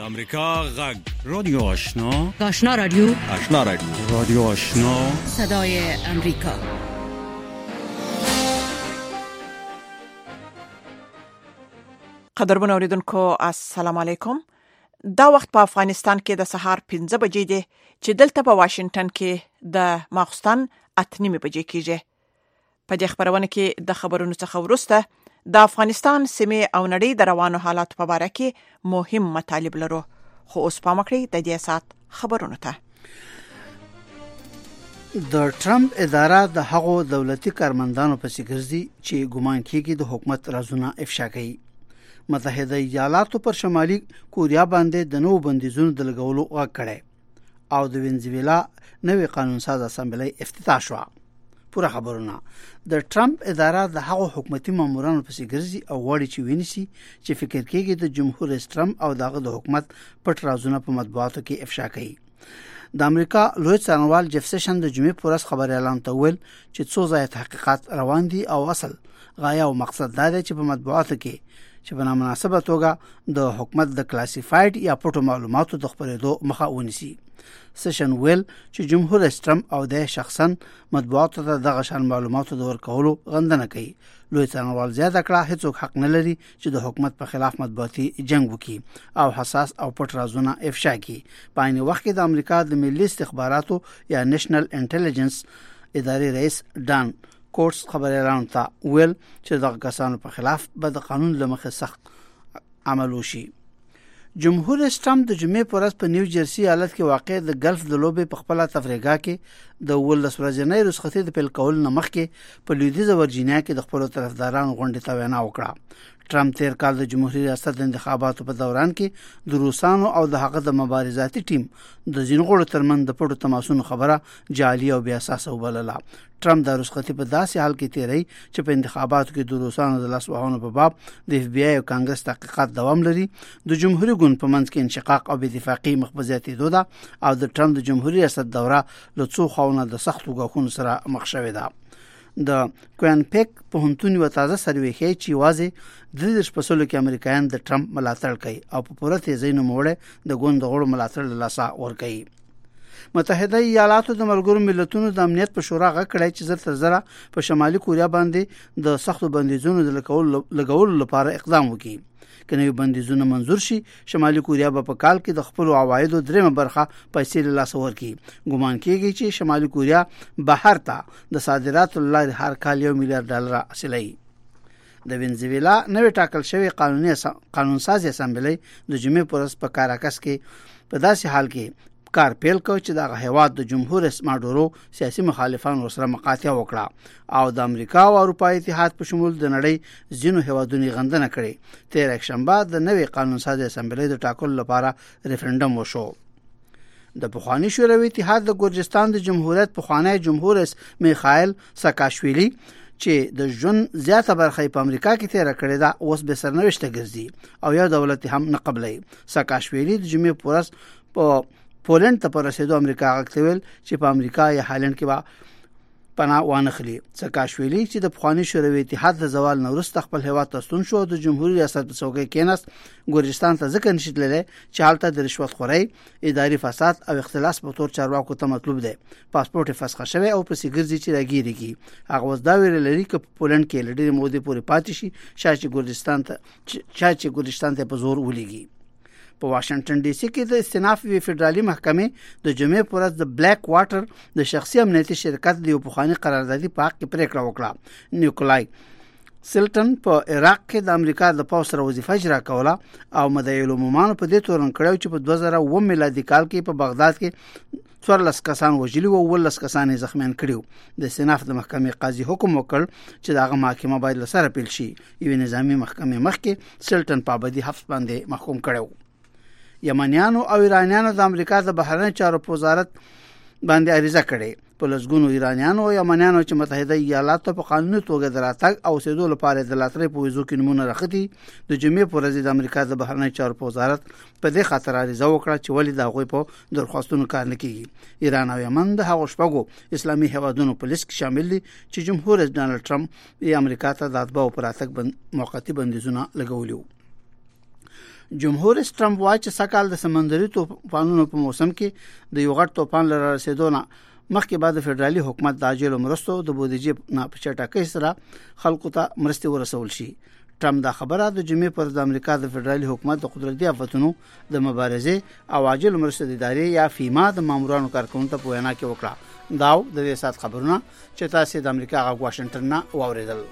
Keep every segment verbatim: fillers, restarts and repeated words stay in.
امریکا غږ رادیو آشنا آشنا رادیو آشنا رادیو رادیو آشنا صدای امریکا. قدرمن اوریدونکو السلام علیکم. دا وخت په افغانستان کې د سهار پنځه بجې دي چې دلته په واشنگټن کې د ماخستن اته نیمې بجې کېږي. په دې خبرونه کې د خبرونو څخه وروسته د افغانستان سیمې او نړۍ د روانو حالات په اړه کې مهم مطالب لرو. خو اوس پام وکړئ د دې سات خبرونو ته. د ټرمپ اداره د هغو دولتي کارمندانو په سیګرزي چې ګومان کیږي د حکومت رازونه افشا کوي. متحده ایالاتو پر شمالي کوریا باندې د نوو بندیزونو د لګولو غږ کړی او د وینزویلا نوې قانون ساز اسامبلې افتتاح شو. پوره خبرونه د ټرمپ اداره د هغو حکومتي مامورانو په سیګرزي او غواړي چې ویني چې فکر کوي د جمهور رئیس ټرمپ او دغه د حکومت پټ رازونه په مطبوعاتو کې افشا کوي. د امریکا لوی څارنوال جف سیشن د جمعې پر ورځ خبري اعلان ته ویل چې څو ځای تحقیقات روان دي او اصل غایه او مقصد دا دی چې په مطبوعاتو کې چې په نامناسبه توګه د حکومت د کلاسیفاید یا پټو معلوماتو د خبرېدو مخه ونیسي. سیشن ویل چې جمهور رئیس ټرمپ او د شخصا مطبوعاتو ته دغه شان معلوماتو د ورکولو غندنه کوي. لوی څارنوال زیاته کړه هیڅوک حق نه لري چې د حکومت په خلاف مطبوعاتي جنگ وکړي او حساس او پټ رازونه افشا کړي. په عین وخت کې د امریکا د ملي استخباراتو یا نېشنل انټيليجنس ادارې رئیس ډان کورټس خبري اعلان ته ویل چې دغه کسانو په خلاف به د قانون لمخې سخت عمل وشي. جمهور رئیس ټرمپ د جمعې پر ورځ په نیو جرسي ایالت کې واقع د ګلف د لوبې په خپل تفریحګاه کې د ولس ورځنۍ رخصتۍ د پیل کولو مخکې په لویدیځه ورجینیا کې د خپل طرفدارانو غونډې ته وینا وکړه. ټرمپ تیر کال د جمهوریت ریاست د انتخاباتو په دوران کې د روسانو او د هغه د مبارزاتي ټیم د ځینغړو ترمن د پټو تماسونو خبره جعلي او بیا اساسه وبلله. ټرمپ د رخصتۍ په داسې حال کې تیری چې په انتخاباتو کې د روسانو د لاس وهانو په باب د اف بی آی او کانګرس تحقیقات دوام لري. د جمهوریت ګوند په منځ کې انشقاق او بې اتفاقي مخبزياتي دوده او د ټرمپ د جمهوریت ریاست دوره له څو خاونه د سختو غاښونو سره مخ شوې ده. د کوینپیک په هنتونی و تازه سروې کې چې واځي د دې شپږلو کې امریکایان د ټرمپ ملاتړ کوي او په پوره تیزی نه موړه د ګوند غړو ملاتړ له لاسه ور کوي. متحده ایالاتو د ملګرو ملتونو د امنیت په شورا غږ کړی چې زر تر زره په شمالي کوریا باندې د سختو بندیزونو د لګولو لپاره اقدام وکړي. کنه یو بندیزونه منزور شي شمالي کوریا به په کال کې د خپل عوایدو دریمه برخه پیسې له لاسه ورکړي. ګومان کیږي چې شمالي کوریا بهر ته د صادراتو لارې هر کال یو میلیارډ ډالر حاصلوي. د وینزویلا نوې ټاکل شوی قانوني قانون ساز اسامبلې د جمعې پر ورځ په کاراکس کې په داسې حال کې کار پیل کو چې د هیواد د جمهور رئیس ماډورو سیاسي مخالفانو سره مقاطعه وکړه او د امریکا او اروپای اتحاد په شمول د نړۍ ځینو هیوادونو غندنه کړې. تیر شنبه د نوې قانون ساز اسامبلې د ټاکلو لپاره ریفرندوم وشو. د پخوانی شوروي اتحاد د ګورجستان د جمهوریت پخوانی جمهور رئیس میخائیل ساکاشویلی چې د ژوند زیاته برخه په امریکا کې تیر کړې ده اوس به سرنوشت ګرځي او یو دولت هم نه قبلای. ساکاشویلی د جمعې پر ورځ په پولند ته پر رسیدو امریکا غوښتل چې په امریکا یا هالند کې با پناه وانخلي. ساکاشویلی چې د پخوانی شوروي اتحاد د زوال نورست خپل هیواد ته ستون شو د جمهوریت ریاست په څوکۍ کېناست. ګورجستان ته ځکه نشیدلې چې حالت د رشوت خورۍ، اداري فساد او اختلاس په تور چارواکو ته مطلوب دی. پاسپورت فسخ شوی او په سیګرزي چې راګیریږي. هغه وځ دا ویل لري چې په پولند کې لډې مودې پورې پاتې شي چې ګورجستان ته چې ګورجستان ته په زور ولېږي. په واشنگټن ډي سي کې د استناف وی فدرالي محکمې د جمعې پر ورځ د بلیک واټر د شخصي امنیتي شرکت د یو پخوانی قراردادي په حق کې پریکړه وکړه. نیکولای سلټن په عراق کې د امریکا د پوځ سره وظیفه اجرا کوله او مدعي العمومانو په دې تورن کړو چې په دوه زره اووه میلادي کال کې په بغداد کې څوارلس کسان وژلي او ولس کسان زخمیان کړیو. د استناف د محکمې قاضي حکم وکړ چې دغه محکمه باید له سره پیل شي. یو نظامی محکمې مخکې سلټن په ابدي حبس باندې محکوم کړو. یمنیانو او ایرانیانو د امریکا د بهرنی چارو وزارت باندې عریضه کړې. په لږګونو ایرانیانو او یمنیانو چې متحده ایالاتو په قانوني توګه دراتګ او سیدو لپاره د لاترې په ویزو کې نمونه راخدي د جمعې پر ورځ د امریکا د بهرنی چارو وزارت په دې خاطر عریضه وکړه چې ولې دا غوي په درخواستونو کار نه کوي. ایران او یمن د هغو شپږو اسلامي هیوادونو په لیست کې شامل دي چې جمهور رئیس ډانلډ ټرمپ یې امریکا ته د اتباعو پر اتګ موقتی بندیزونه لګولي. جمهور رئیس ټرمپ وایي چې سکهال د سمندري طوفانونو په موسم کې د یو غټ طوفان لره رسیدونه مخکې بعد فدرالي حکومت د عاجل مرستو د بودیجې نه په چټکۍ سره خلکو ته مرستې ورسول شي. ټرمپ دا خبره د جمعې پر د امریکا د فدرالي حکومت د قدرتي آفتونو د مبارزې او عاجل مرستو د ادارې یا فیما د مامورانو کارکونکو ته په وینا کې وکړه. دا د دې سات خبرونه چې تاسو د امریکا غا واشنگټن نه واوریدل.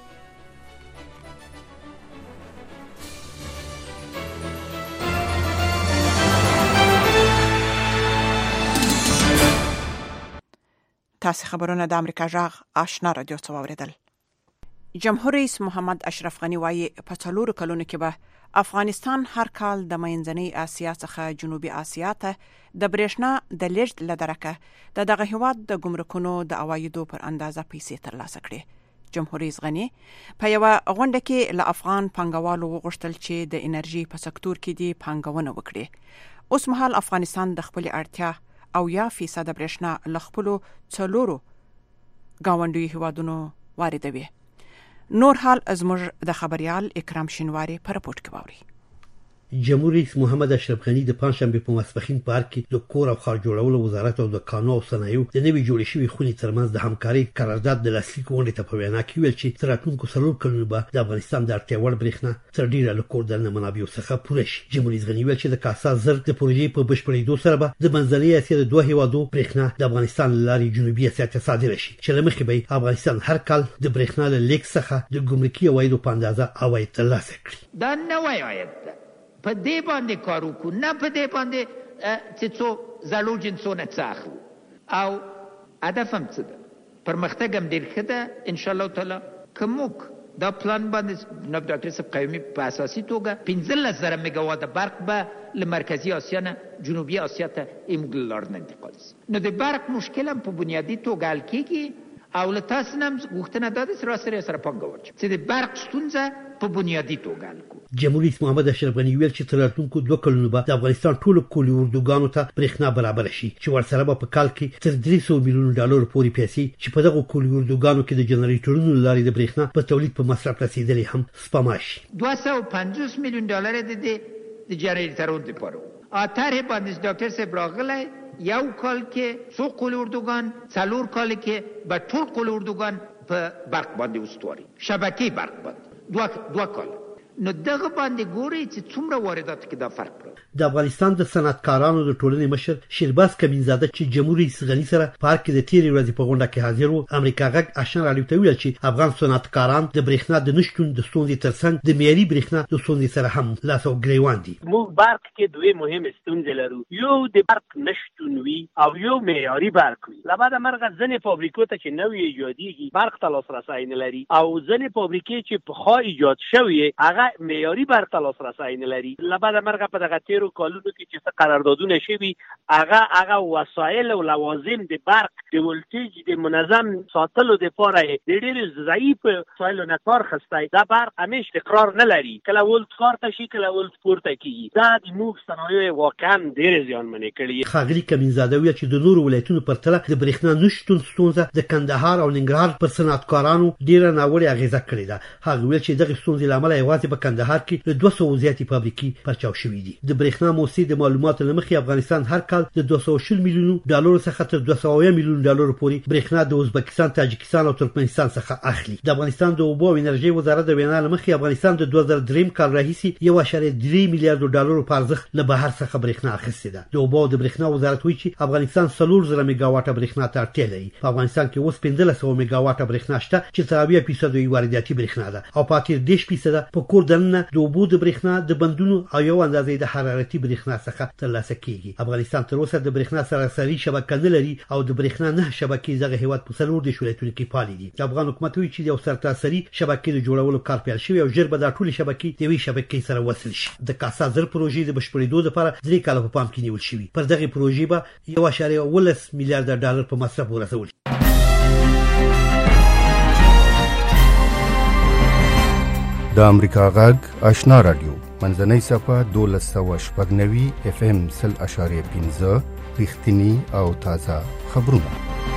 تاسو خبرونه د امریکا جغ آشنا رادیو څخه واوریدل. جمهور رئیس محمد اشرف غنی وایي په څلورو کلونو کې به افغانستان هر کال د منځنۍ اسیا څخه جنوبي اسیا ته د برېښنا د لیږد لدرکه د دغه هیواد د ګمرکونو د عوایدو پر اندازه پیسې ترلاسه کړي. جمهور رئیس غنی په یو غونډه کې له افغان پانګوالو وغوښتل چې د انرژي په سکتور کې دي پانګونه وکړي. اوس مهال افغانستان د خپل اړتیا او یا فیصد برېښنا لخپلو څلورو گاونډي هیوادونو واردوي. نور حال زموږ د خبريال اکرام شینواری په رپورت کې واوري. جمهور رئیس محمد اشرف غنی د پنځشنبه په ماسپښین پارک کې د کور او ښار جوړولو وزارت او د قانون او صنایعو د نوي جوړې شوی خونې ترمنځ د همکارۍ قرارداد د لاسلیک غونډې ته په وینا کې ویل چې تر راتلونکو څلور کلونو به د افغانستان د اړتیا وړ برېښنا تر ډیره له کور دننه منابعو څخه پوره شي. جمهور رئیس غنی ویل چې د کاسا زر د پروژې په بشپړېدو سره به د منځنۍ اسیا د دوه هیوادو برېښنا د افغانستان لارې جنوبي اسیا ته صادره شي چې له مخې به افغانستان هر کال د برېښنا له لیک څخه د ګمرکي عوایدو په اندازه عواید ترلاسه کړي. دا نوی عاید ده په دې باندې کار وکړو، نه په دې باندې چې څو زړو جنسونه څه اخلو. او هدف هم څه ده؟ پرمختګ هم ډېر ښه ده ان شاء الله تعالی. که موږ دا پلان باندې جناب ډاکټر صاحب قیومي په اساسي توګه پنځلس زره میګاواټه برق به له مرکزي اسیا نه جنوبي اسیا ته ایموږ لار نه انتقال شي. نو د برق مشکل هم په بنیادي توګه حل کېږي او له تاسو نه غوښتنه ده چې سراسري سره پانګه واچوئ چې د برق ستونزه په بنیادي توګه حل کړو. جمهور رئیس محمد اشرف غنی ویل چې تر راتلونکو دوه کلونو به د افغانستان ټولو کلي اردوګانو ته برېښنا برابر شي چې ورسره به په کال کې تر درې سوه میلیون ډالر پورې پیسې چې په دغه کلي اردوګانو کې د جنریټورونو لارې د برېښنا په تولید په مصرف رسیدلې هم سپما شي. دوه سوه پنځوس میلیون ډالر د د جنریټورونو لپاره اتر باندې ډاکټر صاحب راغلی یو کال کې څو کلي اردوګان، څلور کال کې به ټول کلي اردوګان په برق باندې استواري شبکې برق باندې دوه دوه کال. نو دغه باندې ګوري چې څومره واردات کې دا فرق راغلی. د افغانستان د صنعتکارانو د ټولنې مشر شیرباز کمینزاده چې جمهور رئیس غنی سره پارک کې د تیرې ورځې په غونډه کې حاضر وو، امریکا غږ آشنا راډیو ته ویل چې افغان صنعتکاران د برېښنا د نشتون د ستونزې ترڅنګ د معیاري برېښنا د ستونزې سره هم لاس او ګریوان دي. موږ برق کې دوه مهمه ستونزې لرو، یو د برق نشتون وي او یو معیاري برق وي. لبعد مرغه ځنې فابریکو ته چې نوې ایجادېږي برق ته لاسرسی نه لري او ځنې فابریکې چې پخوا ایجاد شوې هغه معیاري برق ته لاسرسی نه لري. لبعد مرغه په دغه تیرو کالونو کې چې څه قراردادونه شوي هغه هغه وسایل او لوازم د برق د ولټیج د منظم ساتلو لپاره د ډېر ضعیف وسایلو نه کار اخیستی. دا برق همیش تکرار نه لري، کله ولټ کار ته شي کله ولټ پورته کېږي. دا د موږ صنایع واقعا ډېرې زیانمنې کړي. ښاغلي کمینزاده ویل چې د نورو ولایتونو پرتله د برېښنا نشتون ستونزه د کندهار او ننګرهار پر صنعتکارانو ډېره ناوړې اغېزه کړې ده. هغه ویل چې دغه ستونزې له امله یوازې په کندهار کې له دوه سوو زیاتې فابریکې پرچاو شوي دي. د برېښنا موسسې د معلوماتو له مخې افغانستان هر کال د دوه سوه شل میلیونو ډالرو څخه تر دوه سوه میلیون ډالرو پورې برېښنا د ازبکستان، تاجکستان او ترکمنستان څخه اخلي. د افغانستان د اوبو او انرژۍ وزارت د وینا له مخې افغانستان د دوه زره درې کال راهیسې یو اعشاریه درې میلیارډ ډالرو په ارزښت له بهر څخه برېښنا اخیستې ده. د اوبو او د برېښنا وزارت وایي چې افغانستان څلور زره میګاواټه برېښنا ته اړتیا لري. په افغانستان کې اوس پنځلس سوه میګاواټه برېښنا شته چې تر اویا فیصده یې وارداتي برېښنا ده او پاتې دېرش فیصده په کور دننه د اوبو د برېښنا د بندونو او یو اندازې د حرارتي برېښنا څخه ترلاسه کیږي. افغانستان تر اوسه د برېښنا سراسري شبکه نه لري او د برېښنا نه شبکې دغه هیواد په څلور دېرش ولایتونو کې فعالې دي. د افغان حکومت وایي چې یو سرتاسري شبکې د جوړولو کار پیل شوی او ژر به دا ټولې شبکې د یوې شبکې سره وصل شي. د کاسا زر پروژې د بشپړېدو لپاره درې کاله په پام کې نیول شوي. پر دغه پروژې به یو اعشاریه اوولس میلیارډ ډالر په مصرف ورسول شي. د امریکا غږ آشنا راډیو منځنۍ صفحه دولس سوه شپږ نوي اف ام سل اشاریه پنځه رښتینی او تازه خبرونه.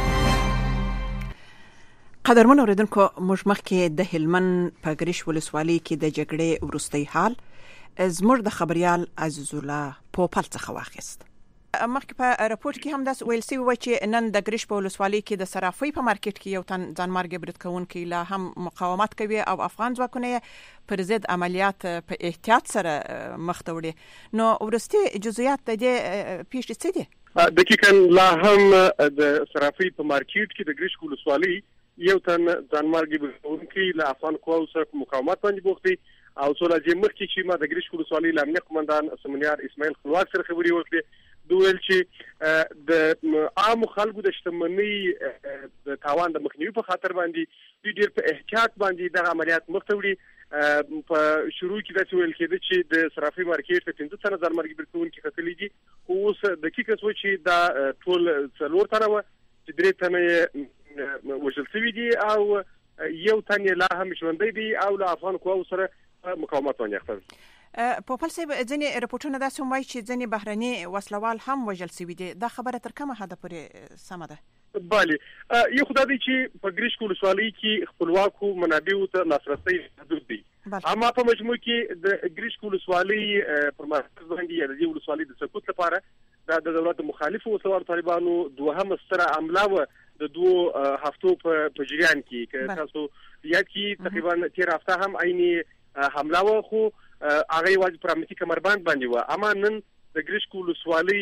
قدرمن اوریدونکو، موږ مخکې د هلمند په ګریش ولسوالۍ کې د جګړې وروستی حال زموږ د خبريال عزیز الله پوپل څخه واخیست. مخکې په راپورټ کې هم داس ویل سوي و چې نن د ګریش په ولسوالۍ کې د صرافۍ په مارکیټ کې یو تن ځانمرګ برید کوونکی لا هم مقاومت کوي او افغان ځواکونه پر ضد عملیات په احتیاط سره مخ ته وړي. نو ورستي جزئیات د دې پیښې څه دي؟ دقیقاً لا هم د صرافۍ په مارکیټ کې د ګریش ولسوالۍ یو تن ځانمرګ برید کوونکی له افغان قواو سره مقاومت باندې بوخت دی او څو لږه مخکې چې ما د ګریش ولسوالۍ لامل قومندان سمونیار اسماعیل خپلواک سره خبرې وکړې دویل چې د عام خلکو د شتمنۍ د تاوان د مخنیوي په خاطر باندې د ډیر په احتیاط باندې د عملیات مختوړي په شروع کې د ویل کېده چې د صرافي مارکیټ په پنځه سنه ځانمرګ برتون کې خپلې دي اوس دقیقه سوچ چې دا ټول څلور تنه و چې درې تنه وژل شوي دي او یو تن لا هم ژوندی دی او له افغان قواو سره مقاومت باندې خپل. پوپل صاحب ځینې رپورټونه داسې وایي چې ځینې بهرني وسلوال هم وژل شوي دي. دا خبره تر کومه حده پورې سمه ده؟ بله یو خدای دی چې په ګریش ولسوالۍ کې خپلواکو منابعو ته لاسرسی محدود دی. اما په مجموع کې د ګریش ولسوالۍ پر مرکز باندې یا د دې ولسوالۍ د سقوط لپاره د دولت مخالفو وسلوالو طالبانو دوهمه ستره حمله و د دوه هفتو په جریان کې که تاسو یاد کې تقریبا تیر هفته هم عیني حمله و خو هغه یوازې پر امنیتي کمربند باندې و. اما نن د ګریش ولسوالۍ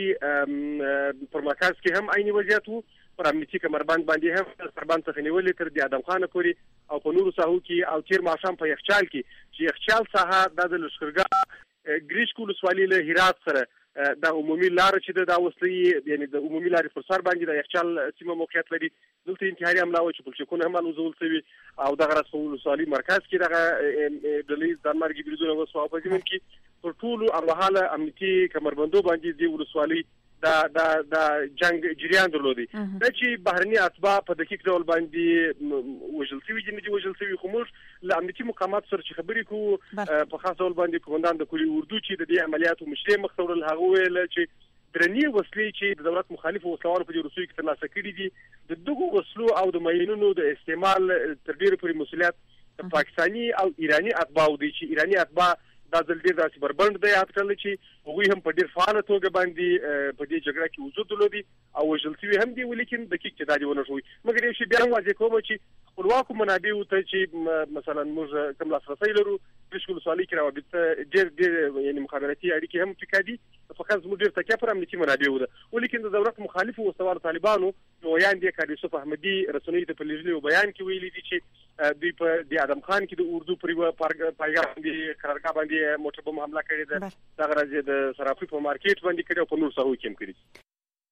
پر مرکز کې هم عیني وضعیت و پر امنیتي کمربند باندې هم سربند څخه نیولې تر د ادم خان پورې او په نورو ساحو کې او تیر ماښام په یخچال کې چې یخچال ساحه د لښکرګاه ګریش ولسوالۍ له هرات سره د عمومي لار چې د اوسلي یعنی د عمومي لارې پر سر باندې د یخچال سیمه موقعیت لري دلته انتحاري حمله و چې پلچکونه هم الوزول شوي او دغه راس ولسوالۍ مرکز کې دغه ډلې ځانمرګي بریدونه وسو او په ځمن کې پر ټولو امرحاله امنیتي کمربندو باندې د ولسوالۍ دا دا دا جنگ جریان درلودي. دا چې بهرني اتباع په دقیق ډول باندې وژل شوي دي نه دي وژل شوي خو موږ له امنیتي مقامات سره چې خبرې کوو په خاص ډول باندې قومندان د کلي اردو چې د دې عملیاتو مشري مخ ته وړل هغه ویل چې درنې وسلې چې د دولت مخالفو وسلوالو په روسیې کې ترلاسه کړي دي د دغو وسلو او د ماینونو د استعمال تر ډیره پورې مسؤلیت د پاکستاني او ایراني اتباع دي چې ایراني اتباع دا ځل ډېر داسې بربند دی یاد کړل چې هغوی هم په ډېر فعاله توګه باندې په دې جګړه کې وجود درلودي او وژل شوي هم دي ولیکن دقیق تعداد یې ونه شوی. مګر یو شی بیا هم واضح کوم چې خپلواکو منابعو ته چې مثلا موږ کوم لاسرسی لرو ګریش ولسوالۍ کې روابط ډېر ډېر یعنې مخابراتي اړیکې هم پکې دي فقط زموږ ډېر تکیه پر امنیتي منابعو ده ولیکن د دولت مخالفو وسلوالو طالبانو نو ویان دي کار یوسف احمدي رسنیو ته په لیږلي بیان کې ویلي دي چې دوی په د ادم خان کې د اردو پر یوه پایګاه باندې قرارګاه باندې موټر بم حمله کړې ده دغه ورځ د صرافي په مارکیټ باندې کړې او په نور ساحو کې هم کړې.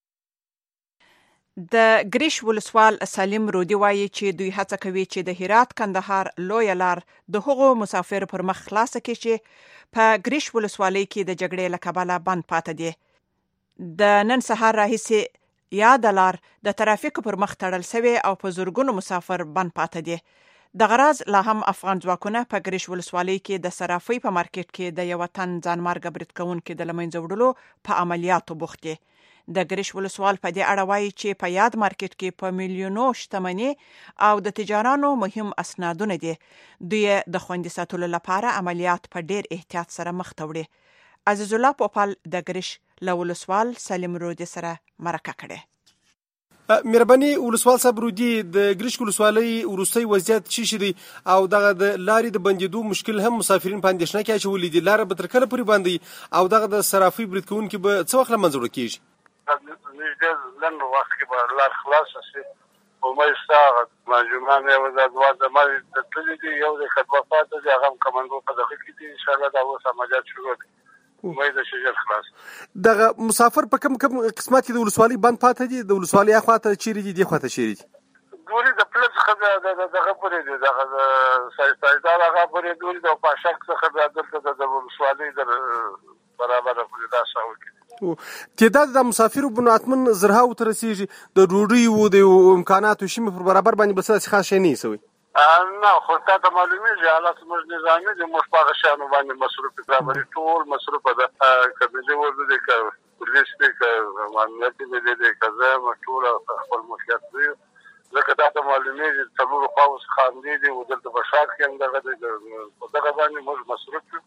د ګریش ولسوال سالم رودي وایي چې دوی هڅه کوي چې د هرات کندهار لوی لار د هغو مسافر پر مخ خلاصه کړي چې په ګریش ولسوالۍ کې د جګړې له کبله بند پاتې دي. د نن سهار راهیسې یا د لار د ترافیک پر مخ تړل شوی او په زورګونو مسافر بند پاتې دي. د غراز لا هم افغان ځواکونه په ګریش ولسوالۍ کې د صرافۍ په مارکیټ کې د یو تن ځانمرګ برید کوونکي د لمنځه وړلو په عملیاتو بوخت دي. د ګریش ولسوال په دې اړه وایي چې په یاد مارکیټ کې په میلیونو شتمنۍ او د تجارانو مهم اسنادونه دي. دوی د خوندي ساتلو لپاره عملیات په ډیر احتیاط سره مخ ته وړي. عزیز الله پوپل د ګریش له ولسوال سالم رودي سره مرکه کړې. مهرباني ولسوال صاحب رودي د ګریش ولسوالۍ وروستي وضعیت چی شي او دغه د لارې د بندیدو مشکل هم مسافرین په اندېښنه کې اچولي دي. لاره به تر کله پورې باندې او دغه د صرافي برید کوونکي به څه وخت له منځه وړل کېږي؟ نږدې لنډ وخت کې به لار خلاصه شي او مې ستا مجموعان یو د دوه زمري د تللي دي یو د خدمت پاتې دي هغه هم کمانډو په دغه کې دي انشاءالله دا اوس عملیات شروع دي مې د شجر خلاص. دغه مسافر په کوم کوم قسمت کې د ولسوالۍ بند پاتې دي؟ د ولسوالۍ اخواته چیرې دي دې خواته چیرې دي؟ دوی د پلس څخه د دغه پورې دي دغه سایدار هغه پورې دوی د پاشک څخه د دلته د ولسوالۍ در برابر پورې دا ساو کې تعداد د مسافرو بنو اتمن زرهاو ته رسیږي. د ډوډۍ و د امکاناتو شي پر برابر باندې بس خاص شي نه سوي نه خو تا ته معلومیږي حالات موږ نظامي دي موږ په هغه شیانو باندې مصروف برابري ټول مصروف ده کبیزه ورده دي که پولیس دي که امنیت دي دي که زه ټول خپل مسؤلیت دی ځکه تا ته معلومیږي څلورو خواو څخه همدې دي او دلته په ښار کې هم دغه دی په دغه باندې موږ مصروف یو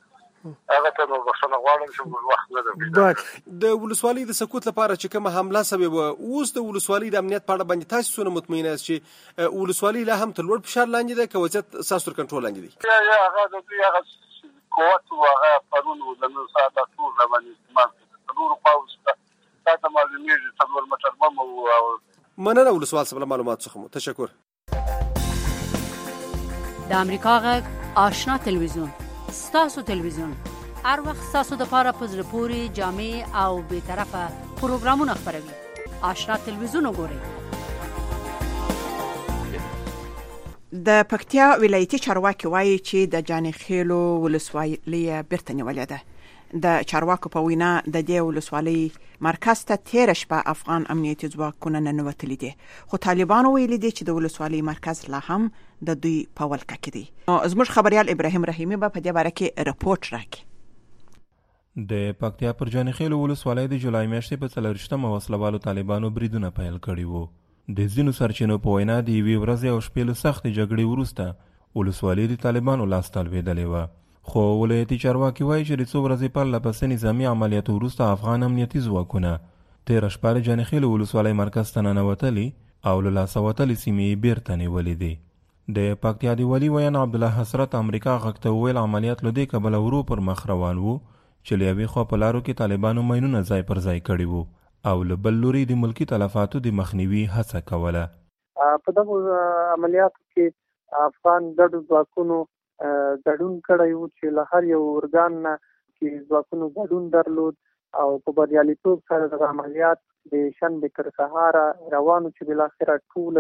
هغه ته نو بخښنه غواړم چې موږ وخت نه درلود. د ولسوالۍ د سقوط لپاره چې کومه حمله سبب اوس د ولسوالۍ د امنیت په اړه باندې تاسو څونه مطمئن یاست چې ولسوالۍ لا هم تر لوړ فشار لاندې ده که وضعیت ستاسو تر کنټرول لاندې دی؟ یا یا هغه د دوی هغه قوت او هغه قانون و د نن ساعت ټول باندې استعمال کړي نور پاوس تا ته معلومیږي څلور متر بم او مننه ولسوال صاحب معلومات څخه مو تشکر. د امریکا غږ آشنا تلویزیون ستاسو تلویزیون هر وخت ستاسو د پاره په زړه پورې جامع او به طرفه پروګرامونه خبروي. آشنا تلویزیون وګورئ. د پکتیا ولایتي چارواکي وایي چې د جانخیلو ولسوالۍ بیرته نیولې ده. د چارواکو په وینا د دې ولسوالۍ مرکز ته تیر شپه افغان امنیتي ځواکونه ننوتلي دي، خو طالبانو ویلي دي چې د ولسوالۍ مرکز لا هم د دوی په ولکه کې دی. زموږ خبريال ابراهیم رحیمی به په دې باره کې رپورټ راکړي. د پکتیا پر جانخیل ولسوالۍ د جولای میاشتې په څلرویشتمه وسلوالو طالبانو بریدونه پیل کړي وو. د ځینو سرچینو په وینا د یوې ورځې او شپې له سختې جګړې وروسته ولسوالۍ د طالبانو لاسته لوېدلې وه، خو ولایتي چارواکي وایي چې د څو ورځې پرله پسې نظامي عملیاتو وروسته افغان امنیتي ځواکونه تېره شپه د جانخیل ولسوالۍ مرکز ته ننوتلي او له لاسه وتلې سیمې یې بیرته نیولې دي. د پکتیا د والي ویان عبدالله حسرت امریکا غږ ته وویل عملیات له دې کبله ورو پر مخ روان وو چې له یوې خوا په لارو کې طالبانو ماینونه ځای پر ځای کړي وو او له بل لوري د ملکي تلفاتو د مخنیوي هڅه کوله. په دغو عملیاتو کې افغان ګډو ځواکونو ګډون کړی وو چې له هر یو ارګان نه کې ځواکونو ګډون درلود او په بریالیتوب سره د عملیات د شنبې تر سهاره روانو چې بالاخره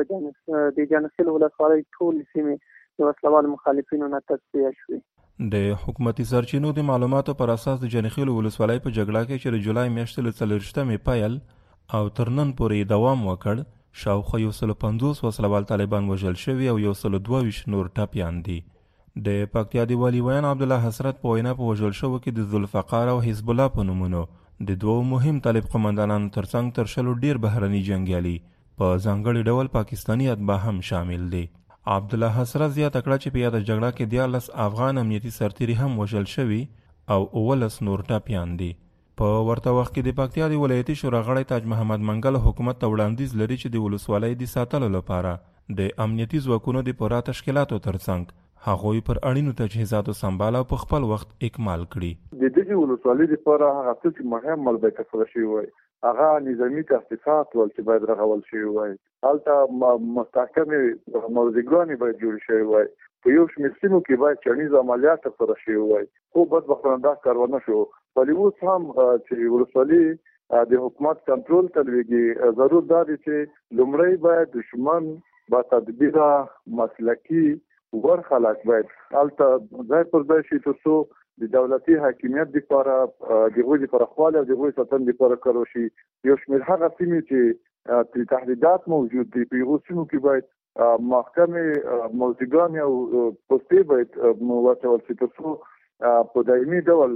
ټول د جانخیل ولسوالۍ ټول سیمې د وسلوالو مخالفینو نه تصفیه شوې. د حکومتي سرچینو د معلوماتو پر اساس د جانخیل ولسوالۍ په جګړه کې چې د جولای میاشتې له څلرویشتمې پیل او تر نن پورې دوام وکړ، شاوخوا یو سل پنځوس وسلوال طالبان وژل شوي او یو سل دوه ویشت نور ټپیان دي. د پکتیا د والي ویان عبدالله حسرت په وینا په وژل شوو کې د ذوالفقار او حزب الله په نومونو د دوو مهم طالب قمندانانو ترڅنګ تر شلو ډیر بهرني جنګیالي په ځانګړي ډول پاکستاني اتباع هم شامل دي. عبدالله حسرت زیاته کړه چې په یاده جګړه کې دیارلس افغان امنیتي سرتیري هم وژل شوي او اوولس نور ټپیان دي. په ورته وخت کې د پکتیا د ولایتي شورا غړی تاج محمد منګل حکومت ته وړاندیز لري چې د ولسوالۍ د ساتلو لپاره د امنیتي ځواکونو د پوره تشکیلاتو ترڅنګ هغوی پر اړینو تجهیزاتو سمبال او په خپل وخت اکمال کړي. د دې ولسوالۍ لپاره هغه څه چې مهم ملبه کفر شي وای هغه نظامی تاسیسات ول چې باید رغول شي وای، هلته مستحکم موضوعګانی باید جوړ شي وای، په یو شمېر سیمو کې باید چڼیز عملیات ترسره شي وای، خو بدبختانه دا کار ونه شو. ولی اوس هم چې ولسوالۍ د حکومت کنټرول ته لویږي، ضرور دا دی چې لومړی باید دشمن با تدبیره مسلکی ور خلک باید الته ځای پر ځای شي ترڅو د دولتي حاکمیت لپاره د غوږی پر خپل او د غوږی ساتنې لپاره کارو شي. یو شمېر هغه سیمې چې د تهدیدات موجود دي په یو سیمو کې باید محکمې موضوعګان او پوسټې باید واچول شي ترڅو په دایمي ډول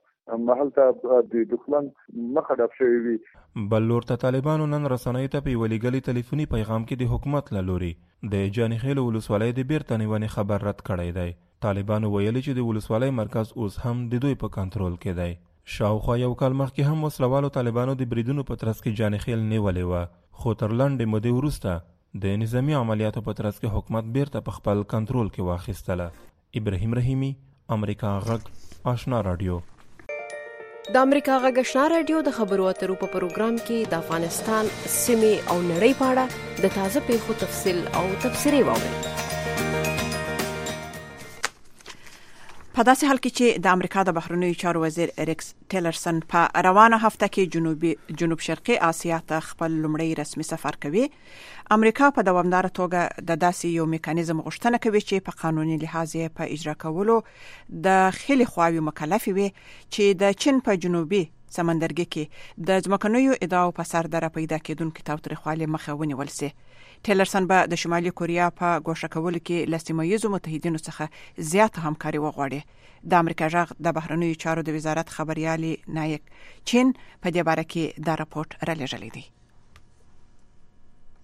محل ته د دښمن مخه ډب شوی وي. بل لور ته طالبانو نن رسنیو ته په یوه لیږلي تلیفوني پیغام کې د حکومت له لوري د جانخیل ولسوالۍ د بیرته نیونې خبر رد کړی دی. طالبانو ویلي چې د ولسوالۍ مرکز اوس هم د دوی په کنټرول کې دی. شاوخوا یو کال مخکې هم وسلوالو طالبانو د بریدونو په ترڅ کې جانخیل نیولې وه، خو تر لنډې مودې وروسته د نظامي عملیاتو په ترڅ کې حکومت بیرته په خپل کنټرول کې واخیستله. ابراهیم رحیمی، امریکا غږ، آشنا رادیو. د امریکا غږ آشنا رادیو د خبرو اترو په پروګرام کې د افغانستان سیمې او نړۍ په اړه د تازه پیښو تفصیل او تبصرې واورئ. په داسې حال کې چې د امریکا د بهرنیو چارو وزیر ریکس ټیلرسن په روانه هفته کې جنوبي جنوب شرقي آسیا ته خپل لومړی رسمي سفر کوي، امریکا په دوامدار توګه د داسې یو میکانیزم غوښتنه کوي چې په قانوني لحاظ په اجرا کولو د خلي خواوي مکلف وي چې د چین په جنوبي سمندرګي کې د ځمکنیو ادعاو په سر دره پیدا کېدونکو تاوتریخوالي مخه ونیول سي. ټیلرسن به د شمالي کوریا په ګوښه کولو کې له سیمه‌ییزو متحدینو څخه زیاته همکاري وغواړي. د امریکا غږ د بهرنیو چارو د وزارت خبريالي نایک چین په دې باره کې دا راپورټ را لېږلی دی.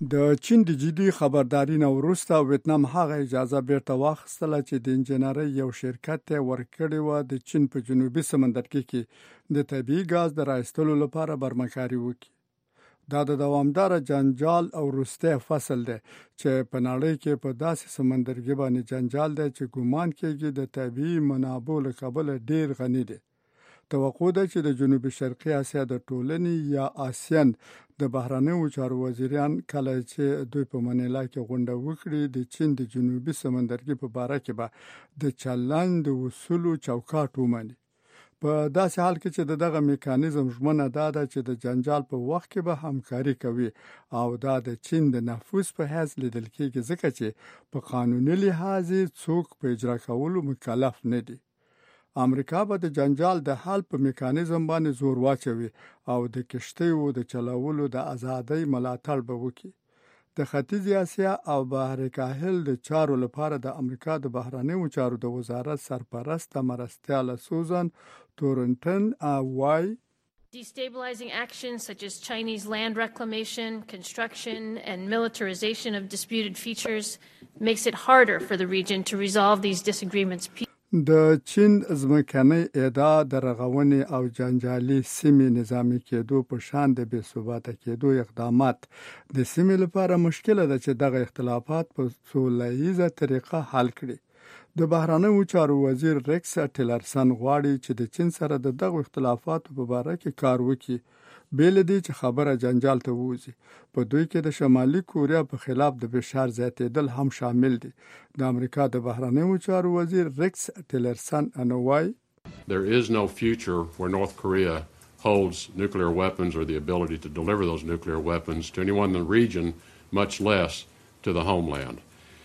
د چین د جدي خبرداري نه وروسته ویتنام هغه اجازه بیرته واخیستله چې د انجنیري یو شرکت ته ورکړې و د چین په جنوبي سمندرګي کې د طبیعي ګاز د راایستلو لپاره برمکاري وکړي. دا د دوامدار جنجال او وروستی فصل دی چې په نړۍ کې په داسې سمندرګي باندې جنجال دی چې ګومان کېږي د طبیعي منابعو له کبله ډیر غني دی. توقع ده چې د جنوبي شرقي اسیا د ټولنې یا آسیان د بهرنیو چارو وزیران کله چې دوی په منیلا کې غونډه وکړي د چین د جنوبي سمندرګي په باره کې به د چلند د وصولو چوکاټ ومني. په داسې حال کې چې دغه میکانیزم ژمنه ده چې د جنجال په وخت کې به همکاري کوي او دا د چین د نفوذ په حیث لیدل کېږي ځکه چې په قانوني لحاظ څوک په اجرا کولو مکلف نه دي. امریکا به د جنجال د حل په میکانیزم باندې زور واچوي او د کشتیو د چلولو د ازادۍ ملاتړ به وکړي. د ختیځې اسیا او بحر کاهل د چارو لپاره د امریکا د بهرنیو چارو د وزارت سرپرست مرستیال سوزان تورنټن وایي Destabilizing actions such as Chinese land reclamation, construction, and militarization of disputed features makes it harder for the region to resolve these disagreements. د چین ځمکنۍ ادعا د رغونې او جنجالي سیمې نظامي کېدو په شان د بې ثباته کېدو اقدامات د سیمې لپاره مشکله ده چې دغه اختلافات په سوله ییزه طریقه حل کړي. د بهرنیو چارو وزیر ریکس ټیلرسن غواړي چې د چین سره د دغه اختلافاتو په باره کې کار وکړي. بیل دی چې خبره جنجال ته ووځي. په دوی کې د شمالي کوریا په خلاف د فشار زیاتېدل هم شامل دي. د امریکا د بهرنیو چارو وزیر ریکس ټیلرسن انوای There is no future where North Korea holds nuclear weapons or the ability to deliver those nuclear weapons to anyone in the region, much less to the homeland.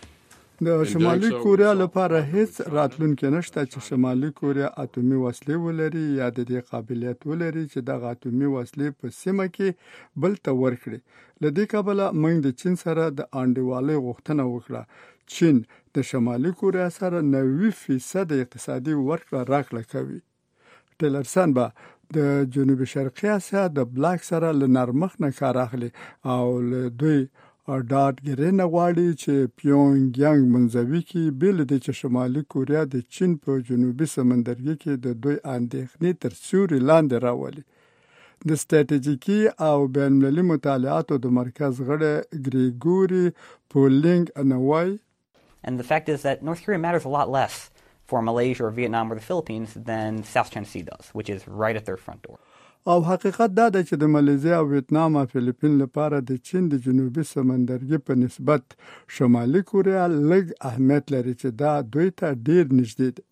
د شمالي کوریا لپاره هیڅ راتلونکې نشته چې شمالي کوریا اتومي وسلې ولري یا د دې قابلیت ولري چې د اتومي وسلې په سیمه کې بل ته ورکړي. له دې کبله موږ د چین سره د انډیوالۍ غوښتنه وکړه. چین د شمالي کوریا سره نوي فیصد اقتصادي ورکړه راکړه کوي. ټیلرسن به د جنوبي شرقي اسیا د بلاک سره له نرمښت نه کار اخلي او له دوی ډاډ ګرینه غواړي چې پیونګ یانګ منځوي کې بیل دی چې شمالي کوریا د چین په جنوبي سمندرګي کې د دوی اندېښنې تر سیوري لاندې راولي. د ستراتیژیکي او بین المللي مطالعاتو د مرکز غړی ګریګوري پولینګ انوای And the fact is that North Korea matters a lot less for Malaysia or Vietnam or the Philippines than South China Sea does, which is right at their front door. او حقیقت دا ده چې د مالیزیا او ویتنام او فلیپین لپاره د چین د جنوبي سمندرګي په نسبت شمالي کوریا لږ اهمیت لري چې دا دوی ته ډیر نږدې دي.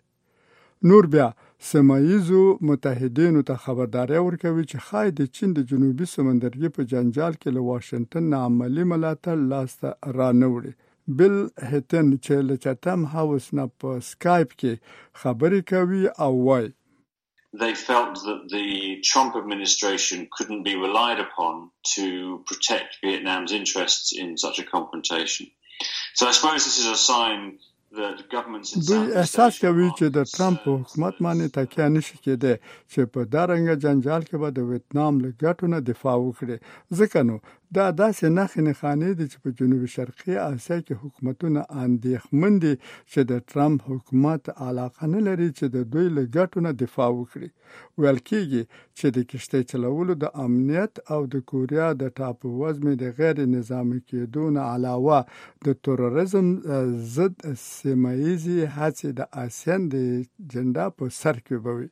نور بیا سیمایزو متحدینو ته خبرداري ورکوي چې خای د چین د جنوبي سمندرګي په جنجال کې له واشنگټن نه عملی ملاتړ لاسته را نه وړي. بیل هیتن چې له چټم هاوس نه په سکایپ کې خبرې کوي او وایي They felt that the Trump administration couldn't be relied upon to protect Vietnam's interests in such a confrontation. So I suppose this is a sign that governments in دوی احساس کوي چې د ټرمپ حکومت باندې تکیه نشي کېدای چې په دارنګ جنجال کې به د ویتنام له ګټو نه دفاع وکړي. ځکه نو دا داسې نښې نښانې دي چې په جنوبي شرقي اسیا کې حکومتونه اندېښمن دي چې د ټرمپ حکومت علاقه نه لري چې د دوی له ګټو نه دفاع وکړي. ویل کېږي چې د کشتۍ چلولو د امنیت او د کوریا د ټاپو وزمې د غیر نظامي کېدو نه علاوه د تروریزم ضد سیمایي هڅې د آسیان د جنډا په سر کې بوي.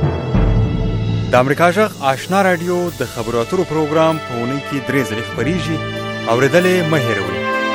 د امریکا جغ آشنا رادیو د خبرو اترو پروګرام په اونۍ کې درې ځلې خپریږي. اورېدلې مه هېروئ.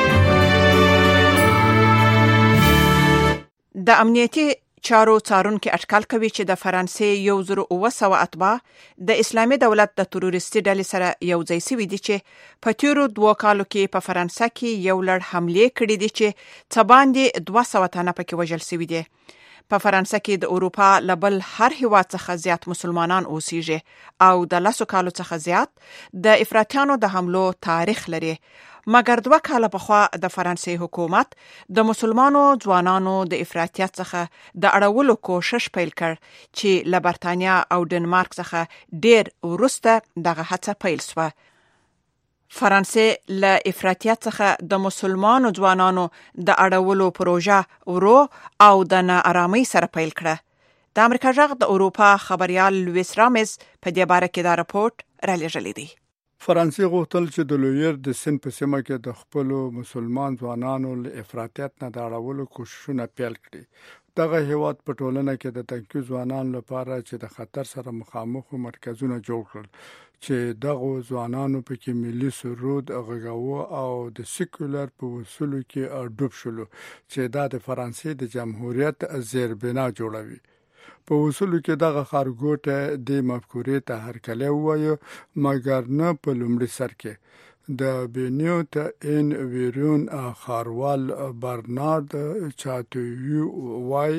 د امنیتي چارو څارونکو اټکل کوي چې د فرانسې یو زر اوه سوه اتباع د اسلامي دولت د تروریستي ډلې سره یو ځای شوي دي چې په تیرو دوه کالو کې په فرانسه کې یو لړ حملې کړې دي چې څه باندې دوه سوه تنه پکې وژل شوي دي. په فرانسه کې د اروپا لبل هر هیواد څخه زیات مسلمانان اوسېږي او د لسو کالو څخه زیات د افراطیانو د حملو تاریخ لري. مګر دوه کاله پخوا د فرانسې حکومت د مسلمانو ځوانانو د افراطیت څخه د اړولو کوشش پیل کړ چې له برتانیا او ډنمارک څخه ډیر وروسته دغه هڅه پیل شوه. فرانسې له افراطیت څخه د مسلمانو ځوانانو د اړولو پروژه ورو او د ناارامۍ سره پیل کړه. د امریکا غږ د اروپا خبريال لویس رامز په دې باره کې دا راپورټ را لېږلی دی. فرانسې غوښتل چې د لویر د سن په سیمه کې د خپل مسلمان ځوانانو له افراطیت نه د اړولو کوششونه پیل کړي. دغه هیواد په ټولنه کې د تنکي ځوانانو لپاره چې د خطر سره مخامخ مرکزونه جوړ کړل چې دغه ځوانانو په کې ملي سرود غږاوه او د سیکولر په اصولو کې ډوب شول چې دا د فرانسې د جمهوریت زیربنا جوړوي. په اصولو کې دغه خارګوټه د مفکورې ته هرکلی وایي، مګر نه په لومړي سر کې. د بینیوت ان ویرون خاروال برنارد چاتویو وای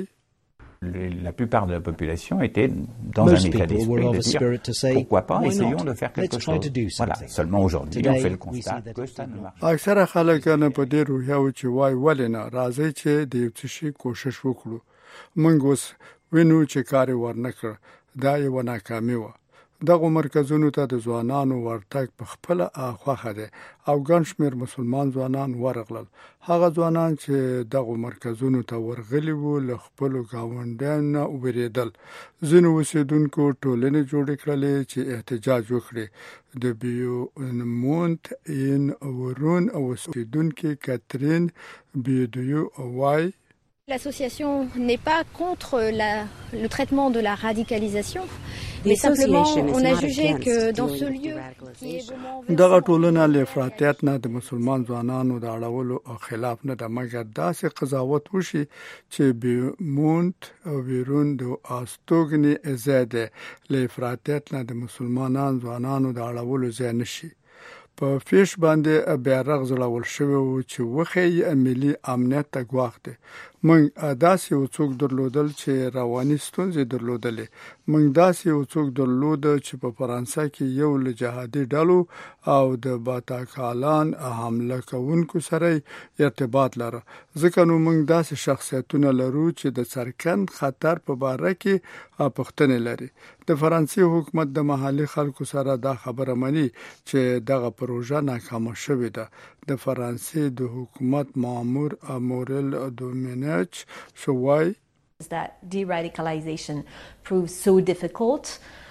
La plupart de la population était dans un état d'esprit de dire pourquoi pas, essayons de faire quelque chose. Voilà, seulement aujourd'hui on fait le constat que ça ne marche pas. اکثره خلک نه په دې روحیه او چې وای ولې نه راځي چې د یو څه شي کوشش وکړو. موږ اوس وینو چې کار ورنکړ، دا یو ناکامي و. دغه مرکزونو ته د ځوانانو ورتګ په خپل اخواخه ده او ګڼ شمېر مسلمان ځوانان ورغلل. هغه ځوانان چې دغه مرکزونو ته ورغلي وو له خپل گاونډیانو نه وبریدل. ځینو اوسیدونکو ټولنې جوړې کړلې چې احتجاج وکړي. د بیومونت ان ورون اوسیدونکو کاترین بیدیو وای L'association n'est pas contre la, le traitement de la radicalisation, mais simplement on a jugé que dans ce lieu qui est دغه ټولنه له افراطیت نه د مسلمان ځوانانو د اړولو خلاف نه د مګر داسې قضاوت وشي چې بیمونت او بیرون د استوګنی زیاده له افراطیت نه د مسلمانان ځوانانو د اړولو ځای نشي. په فیش باندې بیرغ زړول شوی و چې وخی ملي امنیت ته ګواښ دی. موږ داسې یو څوک درلودل چې رواني ستونزې درلودلې. موږ داسې یو څوک درلود چې په فرانسه کې یو له جهادي ډلو او د باتاکالان حمله کوونکو سره ارتباط لري. ځکه نو موږ داسې شخصیتونه لرو چې د څرګند خطر په باره کې پوښتنې لري. د فرانسې حکومت د محلي خلکو سره دا خبره مني چې دغه پروژه ناکامه شوې ده. د فرانسې د حکومت مامور مورل دومینچ شوای that de-radicalization proves so difficult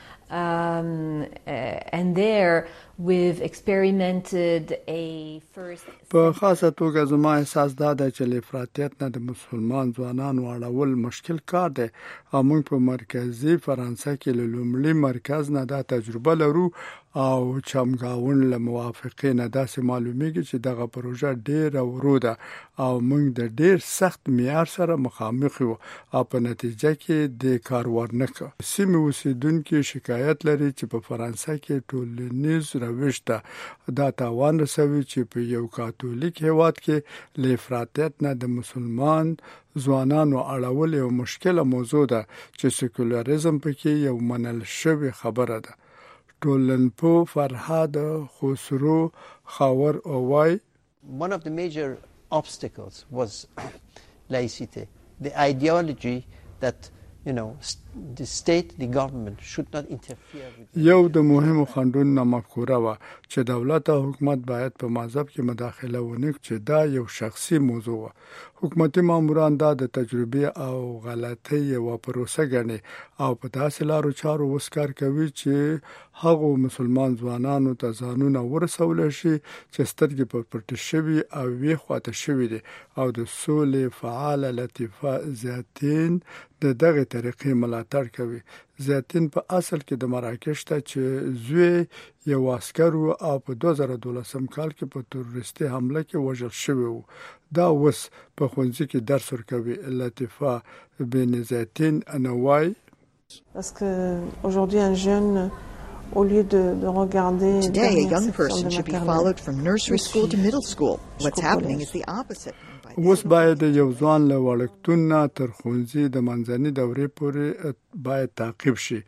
um, uh, and there we've experimented a first په خاصه توګه زما احساس دا ده چې له افراطیت نه د مسلمان ځوانانو اړول مشکل کار دی او موږ په مرکزی فرانسه کې له لومړي مرکز نه دا تجربه لرو او چمګاون له موافقې نه داسې معلومیږي چې دغه پروژه ډېره ورو ده او موږ د ډېر سخت معیار سره مخامخ یو او په نتیجه کې د کار ورنکه. سیمه اوسیدونکو شکایت لري چې په فرانسه کې ټولنیز روش ته دا تاوان رسوي چې په یو کاتولیک هیواد کې له افراطیت نه د مسلمان ځوانانو اړول یو مشکله موضوع ده چې سیکولریزم پکې یو منل شوی خبره ده. ټولنپو فرهاد خسرو خاور اوای One of the major obstacles was laicity, the ideology that you know the state, the government should not interfere with یو د مهمو خنډونو مفکوره و چې دولت او حکومت باید په مذهب کې مداخله ونه کړي چې دا یو شخصي موضوع و. حکومتي ماموران دا د تجربه او غلطۍ او پروسه غني او په داسې لارو چارو وسکار کوي چې هغه مسلمان ځوانانو ته ځانونه ورسول شي چې سترګې په پټ شوي او وی خواته شوي دي او د سولې فعال لطیفه ذاتین د دغه طریقې ملاتړ کوي. ذاتین په اصل کې د مراکش ته چې زوی یو عسكر او په دوه زره و دولسم کال کې په تروریستي حمله کې وژل شوی وو. دا وس په خونځي کې درس ورکوي. لطیفه بن ذاتین انوای Parce que aujourd'hui un jeune au lieu de, de regarder Today a young person should be followed from nursery school to middle school. What's happening is the opposite. اوس باید یو ځوان له وړکتون نه تر ښوونځي د منځنۍ دورې پورې باید تعقیب شي.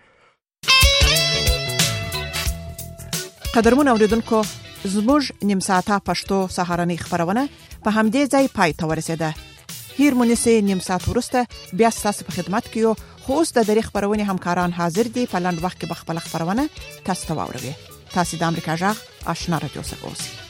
قدرمن اوریدونکو زموږ نیم ساعته پښتو سهارنۍ خبرونه په همدې ځای پای ته ورسېده. هیر مونږه نیم ساعت ورسته بیا تاسو په خدمت کې یو خو اوس د درې خبرونه همکاران حاضر دي په لاند وخت کې بخپل خبرونه تاسو ته واوروي. تاسو د امریکا جغ آشنا رادیو څخه اوسئ.